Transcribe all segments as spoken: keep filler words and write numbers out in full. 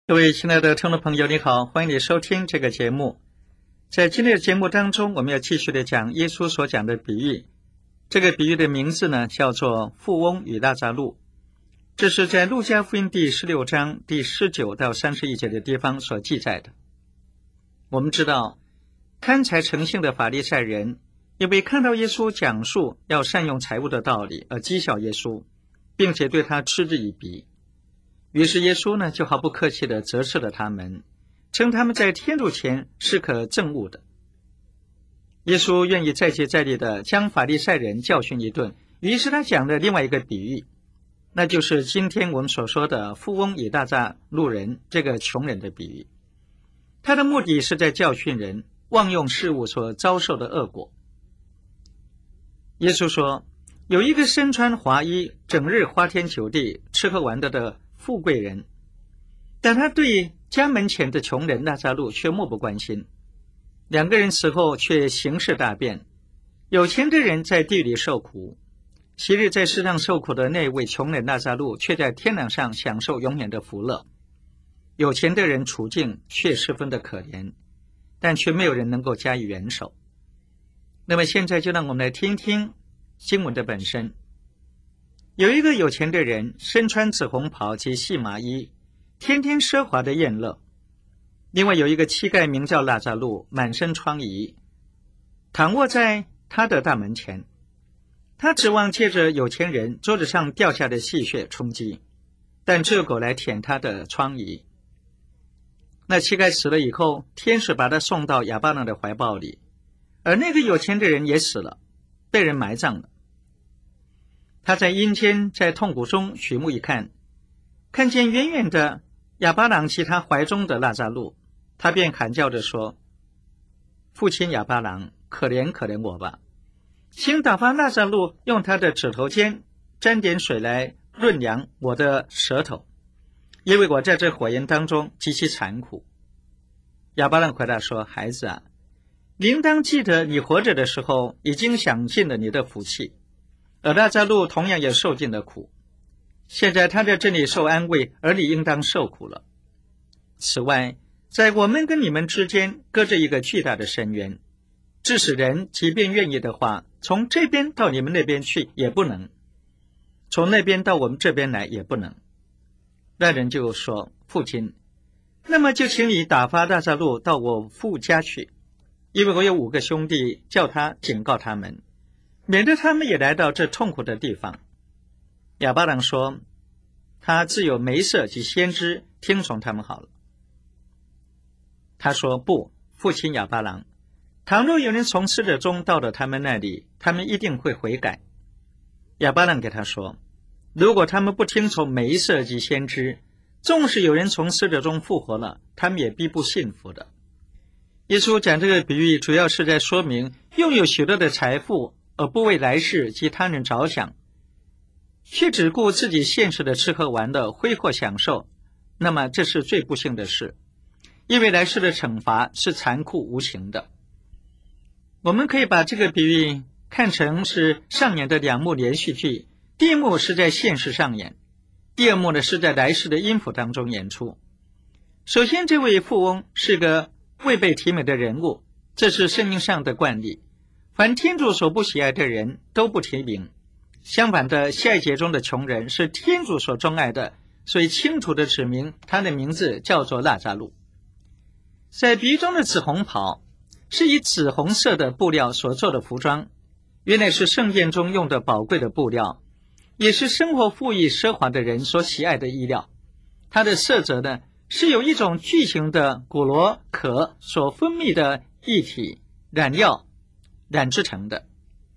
各位亲爱的听众朋友，你好，欢迎你收听这个节目。在今天的节目当中，我们要继续的讲耶稣所讲的比喻。这个比喻的名字呢，叫做富翁与拉匝路。这是在路加福音第十六章第十九到三十一节的地方所记载的。我们知道，贪财成性的法利赛人因为看到耶稣讲述要善用财物的道理而讥笑耶稣，并且对他嗤之以鼻。于是耶稣呢，就毫不客气地责斥了他们，称他们在天主前是可憎恶的。耶稣愿意再接再厉地将法利赛人教训一顿，于是他讲了另外一个比喻，那就是今天我们所说的富翁与拉匝路人这个穷人的比喻。他的目的是在教训人妄用事物所遭受的恶果。耶稣说，有一个身穿华衣，整日花天酒地，吃喝玩乐的富贵人，但他对家门前的穷人拉匝路却漠不关心。两个人死后却形势大变，有钱的人在地里受苦，昔日在世上受苦的那位穷人拉匝路却在天堂上享受永远的福乐。有钱的人处境却十分的可怜，但却没有人能够加以援手。那么现在就让我们来听听经文的本身。有一个有钱的人，身穿紫红袍及细麻衣，天天奢华的宴乐。另外有一个乞丐名叫拉匝路，满身疮痍，躺卧在他的大门前。他指望借着有钱人桌子上掉下的细屑充饥，但只有狗来舔他的疮痍。那乞丐死了以后，天使把他送到亚巴郎的怀抱里，而那个有钱的人也死了，被人埋葬了。他在阴间，在痛苦中举目一看，看见远远的亚巴郎及他怀中的拉匝路，他便喊叫着说，父亲亚巴郎，可怜可怜我吧，请打发拉匝路用他的指头尖沾点水来润凉我的舌头，因为我在这火焰当中极其残苦。亚巴郎回答说，孩子啊，你应当记得你活着的时候已经享尽了你的福气，而拉匝路同样也受尽了苦，现在他在这里受安慰，而你应当受苦了。此外，在我们跟你们之间隔着一个巨大的深渊，致使人即便愿意的话，从这边到你们那边去也不能，从那边到我们这边来也不能。那人就说，父亲，那么就请你打发拉匝路到我父家去，因为我有五个兄弟，叫他警告他们，免得他们也来到这痛苦的地方。亚巴郎说，他自有梅瑟及先知，听从他们好了。他说，不，父亲亚巴郎，倘若有人从死者中到了他们那里，他们一定会悔改。亚巴郎给他说，如果他们不听从梅瑟及先知，纵使有人从死者中复活了，他们也必不信服的。耶稣讲这个比喻，主要是在说明拥有许多的财富而不为来世及他人着想，却只顾自己现实的吃喝玩乐挥霍享受，那么这是最不幸的事，因为来世的惩罚是残酷无情的。我们可以把这个比喻看成是上演的两幕连续剧，第一幕是在现实上演，第二幕呢是在来世的阴府当中演出。首先，这位富翁是个未被提名的人物，这是圣经上的惯例，凡天主所不喜爱的人都不提名。相反的，下一节中的穷人是天主所钟爱的，所以清楚地指明他的名字叫做拉匝路。在比喻中的紫红袍是以紫红色的布料所做的服装，原来是圣殿中用的宝贵的布料，也是生活富裕奢华的人所喜爱的衣料。它的色泽呢，是有一种巨型的古罗壳所分泌的液体染料染制成的，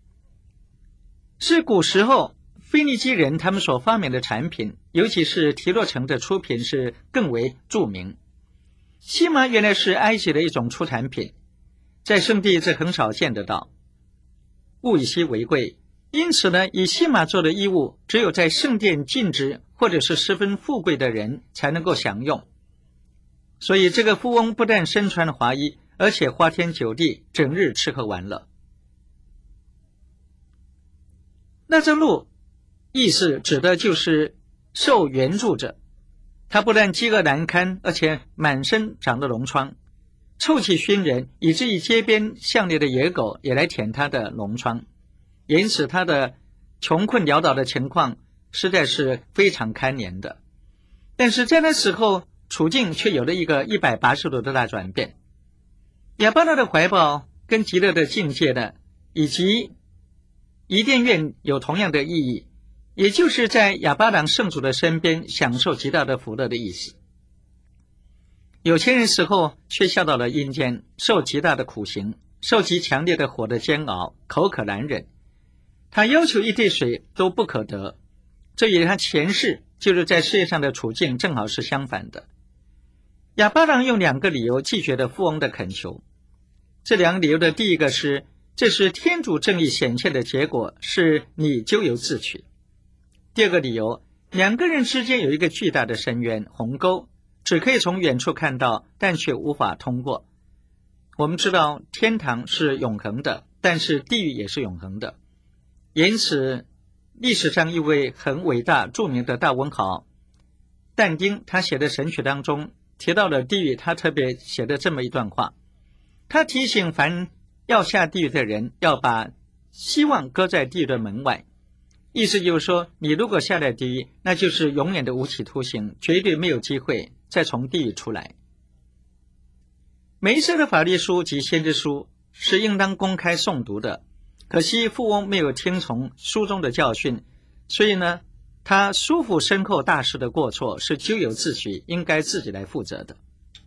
是古时候腓尼基人他们所发明的产品，尤其是提洛城的出品是更为著名。细麻原来是埃及的一种出产品，在圣地这很少见得到，物以稀为贵，因此呢，以细麻做的衣物只有在圣殿禁止或者是十分富贵的人才能够享用。所以这个富翁不但身穿华衣，而且花天酒地，整日吃喝玩乐。拉匝路意思指的就是受援助者， 他不但饥饿难堪，而且满身长了脓疮，臭气熏人，以至于街边巷内的野狗也来舔他的脓疮，因此他的穷困潦倒的情况实在是非常堪怜的。但是在那时候，处境却有了一个一百八十度的大转变。亚巴郎的怀抱跟极乐的境界的，以及伊甸园有同样的意义，也就是在亚巴郎圣主的身边享受极大的福乐的意思。有钱人死后却下到了阴间，受极大的苦刑，受极强烈的火的煎熬，口渴难忍，他要求一滴水都不可得。这与他前世就是在世界上的处境正好是相反的。亚巴郎用两个理由拒绝了富翁的恳求。这两个理由的第一个是，这是天主正义显现的结果，是你咎由自取。第二个理由，两个人之间有一个巨大的深渊鸿沟，只可以从远处看到，但却无法通过。我们知道天堂是永恒的，但是地狱也是永恒的。因此历史上一位很伟大著名的大文豪但丁，他写的神曲当中提到了地狱，他特别写的这么一段话，他提醒凡要下地狱的人，要把希望搁在地狱的门外。意思就是说，你如果下了地狱，那就是永远的无期徒刑，绝对没有机会再从地狱出来。每一册的法律书及先知书是应当公开诵读的，可惜富翁没有听从书中的教训，所以呢，他疏忽身后大事的过错是咎由自取，应该自己来负责的。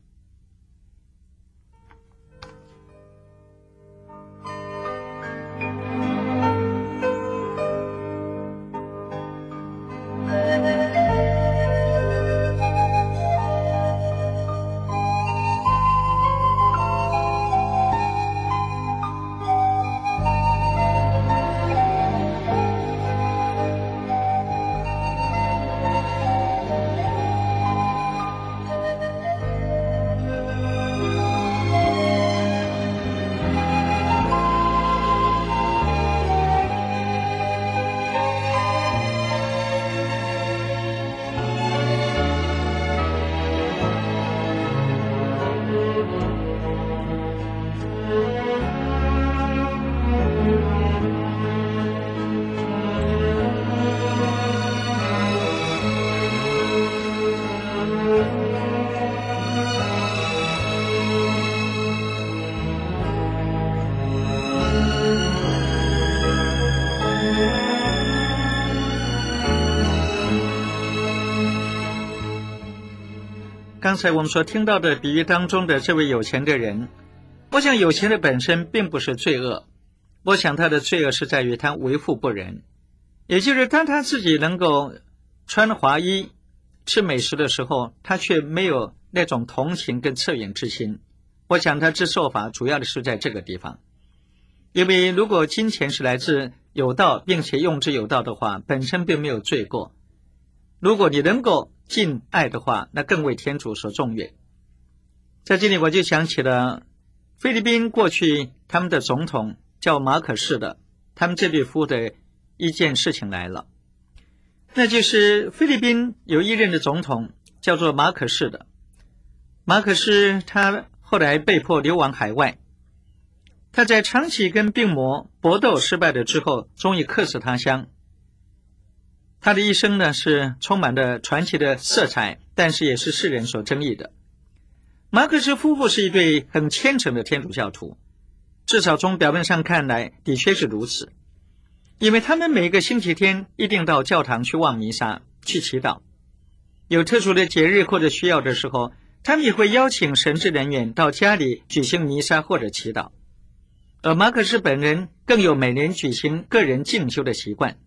刚才我们所听到的比喻当中的这位有钱的人，我想有钱的本身并不是罪恶，我想他的罪恶是在于他为富不仁，也就是当他自己能够穿华衣吃美食的时候，他却没有那种同情跟恻隐之心。我想他之受罚主要的是在这个地方，因为如果金钱是来自有道并且用之有道的话，本身并没有罪过。如果你能够尽爱的话，那更为天主所重悦。在这里我就想起了菲律宾过去他们的总统叫马可仕的，他们这对夫的一件事情来了，那就是菲律宾有一任的总统叫做马可仕的。马可仕他后来被迫流亡海外，他在长期跟病魔搏斗失败了之后，终于客死他乡。他的一生呢是充满了传奇的色彩，但是也是世人所争议的。马可仕夫妇是一对很虔诚的天主教徒，至少从表面上看来的确是如此，因为他们每个星期天一定到教堂去望弥撒去祈祷，有特殊的节日或者需要的时候，他们也会邀请神职人员到家里举行弥撒或者祈祷。而马可仕本人更有每年举行个人静修的习惯。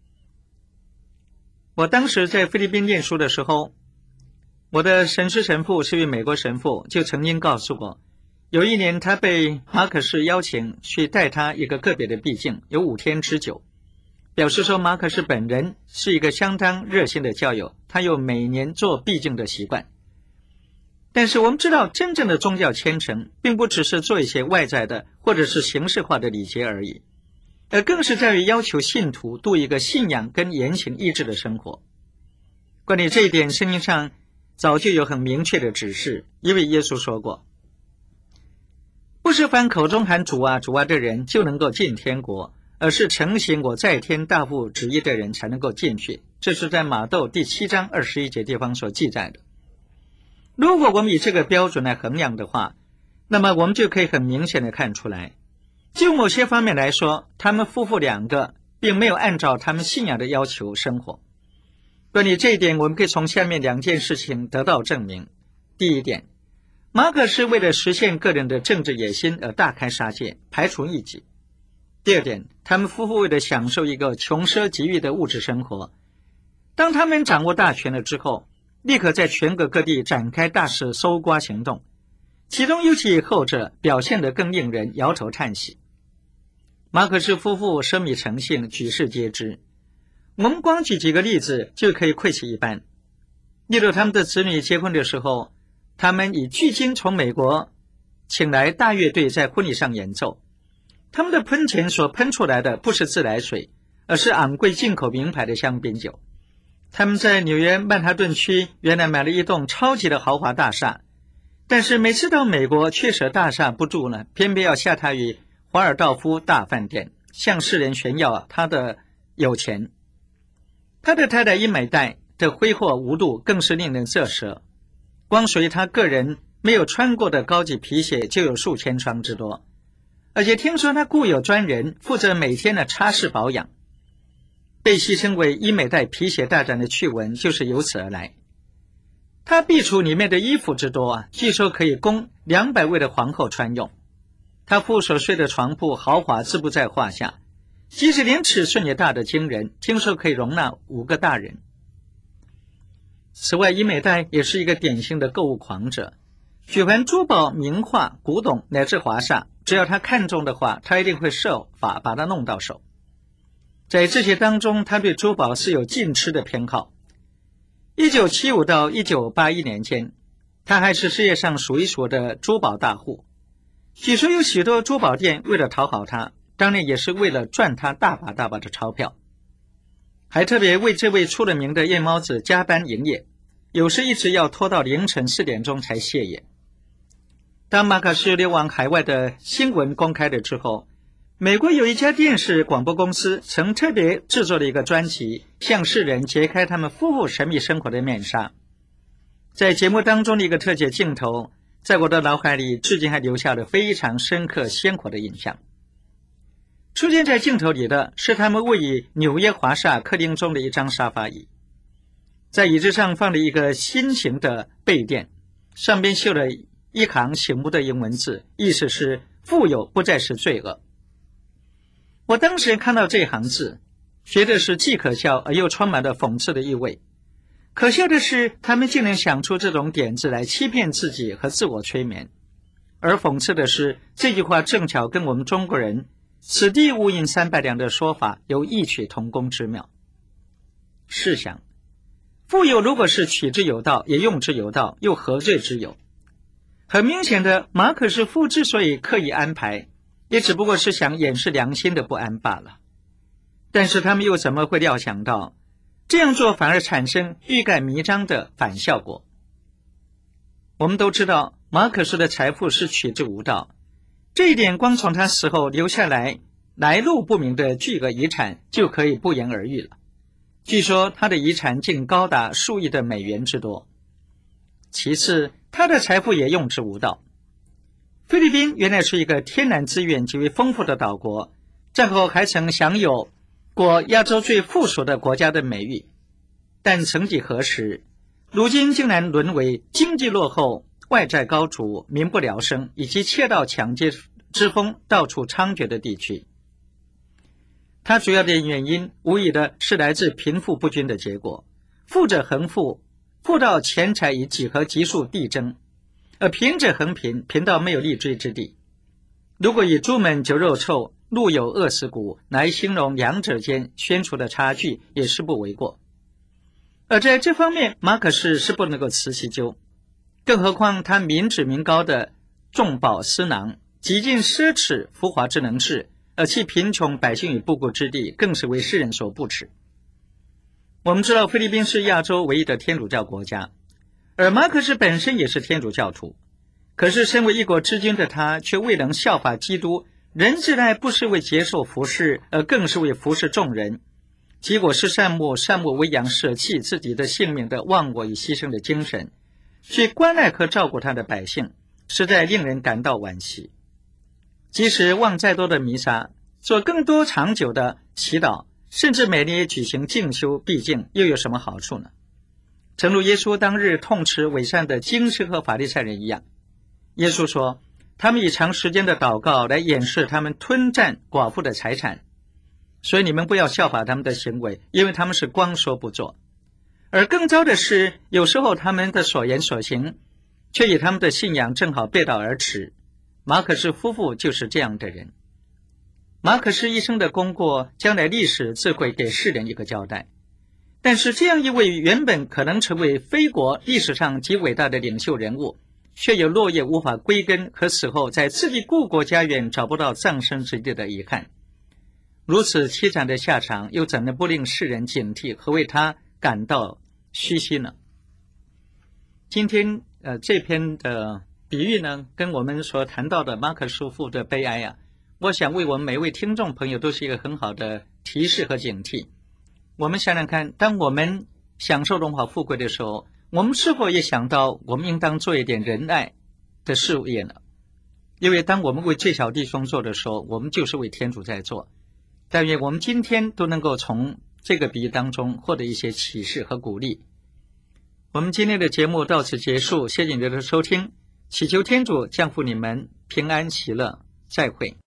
我当时在菲律宾念书的时候，我的神师神父是一位美国神父，就曾经告诉我，有一年他被马可仕邀请去带他一个个别的避静，有五天之久，表示说马可仕本人是一个相当热心的教友，他有每年做避静的习惯。但是我们知道，真正的宗教虔诚并不只是做一些外在的或者是形式化的礼节而已，而更是在于要求信徒度一个信仰跟言行一致的生活。关于这一点，圣经上早就有很明确的指示，因为耶稣说过，不是凡口中喊主啊主啊的人就能够进天国，而是承行我在天大父旨意的人才能够进去。这是在马窦第七章二十一节地方所记载的。如果我们以这个标准来衡量的话，那么我们就可以很明显的看出来，就某些方面来说，他们夫妇两个并没有按照他们信仰的要求生活。关于这一点，我们可以从下面两件事情得到证明。第一点，马可是为了实现个人的政治野心而大开杀戒，排除异己。第二点，他们夫妇为了享受一个穷奢极欲的物质生活，当他们掌握大权了之后，立刻在全国各地展开大肆搜刮行动，其中尤其后者表现得更令人摇头叹息。马可是夫妇生米成性，举世皆知，我们光举几个例子就可以窥其一斑。例如他们的子女结婚的时候，他们以巨金从美国请来大乐队在婚礼上演奏，他们的喷泉所喷出来的不是自来水，而是昂贵进口名牌的香槟酒。他们在纽约曼哈顿区原来买了一栋超级的豪华大厦，但是每次到美国却舍大厦不住呢，偏偏要下榻于华尔道夫大饭店，向世人炫耀他的有钱。他的太太伊美黛的挥霍无度更是令人啧舌，光属于他个人没有穿过的高级皮鞋就有数千双之多，而且听说他雇有专人负责每天的擦拭保养。被戏称为伊美黛皮鞋大战的趣闻就是由此而来。他壁橱里面的衣服之多啊，据说可以供两百位的皇后穿用。他父所睡的床铺豪华自不在话下，即使连尺寸也大得惊人，听说可以容纳五个大人。此外，伊美黛也是一个典型的购物狂者，举凡珠宝、名画、古董乃至华厦，只要他看中的话，他一定会设法把它弄到手。在这些当中，他对珠宝是有禁吃的偏好。一九七五到一九八一年间，他还是世界上数一数的珠宝大户。据说有许多珠宝店为了讨好他，当然也是为了赚他大把大把的钞票，还特别为这位出了名的夜猫子加班营业，有时一直要拖到凌晨四点钟才歇业。当马可是流亡海外的新闻公开了之后，美国有一家电视广播公司曾特别制作了一个专辑，向世人揭开他们夫妇神秘生活的面纱。在节目当中的一个特写镜头，在我的脑海里至今还留下了非常深刻鲜活的印象。出现在镜头里的是他们位于纽约华厦客厅中的一张沙发椅，在椅子上放了一个新型的背垫，上边绣了一行醒目的英文字，意思是富有不再是罪恶。我当时看到这行字，觉得是既可笑而又充满了讽刺的意味。可笑的是，他们竟能想出这种点子来欺骗自己和自我催眠。而讽刺的是，这句话正巧跟我们中国人此地无银三百两的说法有异曲同工之妙。试想，富有如果是取之有道，也用之有道，又何罪之有？很明显的，马可是夫之所以刻意安排，也只不过是想掩饰良心的不安罢了。但是他们又怎么会料想到，这样做反而产生欲盖弥彰的反效果？我们都知道，马可斯的财富是取之无道，这一点光从他死后留下来来路不明的巨额遗产就可以不言而喻了。据说他的遗产竟高达数亿的美元之多。其次，他的财富也用之无道。菲律宾原来是一个天然资源极为丰富的岛国，战后还曾享有过亚洲最富庶的国家的美誉，但曾几何时，如今竟然沦为经济落后、外债高筑、民不聊生以及窃盗抢劫之风到处猖獗的地区。它主要的原因无疑的是来自贫富不均的结果，富者恒富，富到钱财以几何级数递增，而贫者恒贫，贫到没有立锥之地。如果以朱门酒肉臭，路有饿死骨来形容两者间悬殊的差距，也是不为过。而在这方面，马可是是不能够辞其咎，更何况他民脂民膏的重宝私囊，极尽奢侈浮华之能事，而弃贫穷百姓于不顾之地，更是为世人所不齿。我们知道菲律宾是亚洲唯一的天主教国家， 而马可斯本身也是天主教徒，可是身为一国之君的他却未能效法基督，人之爱不是为接受服侍，而更是为服侍众人。结果是善莫善莫为养，舍弃自己的性命的忘我与牺牲的精神，去关爱和照顾他的百姓，实在令人感到惋惜。即使望再多的弥撒，做更多长久的祈祷，甚至每年举行静修毕竟又有什么好处呢？正如耶稣当日痛斥伪善的经师和法利赛人一样，耶稣说他们以长时间的祷告来掩饰他们吞占寡妇的财产，所以你们不要效法他们的行为，因为他们是光说不做。而更糟的是，有时候他们的所言所行却与他们的信仰正好背道而驰。马可斯夫妇就是这样的人。马可斯一生的功过，将来历史自会给世人一个交代。但是这样一位原本可能成为非国历史上极伟大的领袖人物，却有落叶无法归根和死后在自己故国家园找不到葬身之地的遗憾。如此凄惨的下场，又怎能不令世人警惕和为他感到唏嘘呢？今天呃，这篇的比喻呢，跟我们所谈到的马可叔父的悲哀啊，我想为我们每位听众朋友都是一个很好的提示和警惕。我们想想看，当我们享受荣华富贵的时候，我们是否也想到我们应当做一点仁爱的事业呢？因为当我们为最小弟兄做的时候，我们就是为天主在做。但愿我们今天都能够从这个比喻当中获得一些启示和鼓励。我们今天的节目到此结束，谢谢你的收听，祈求天主降福你们平安喜乐，再会。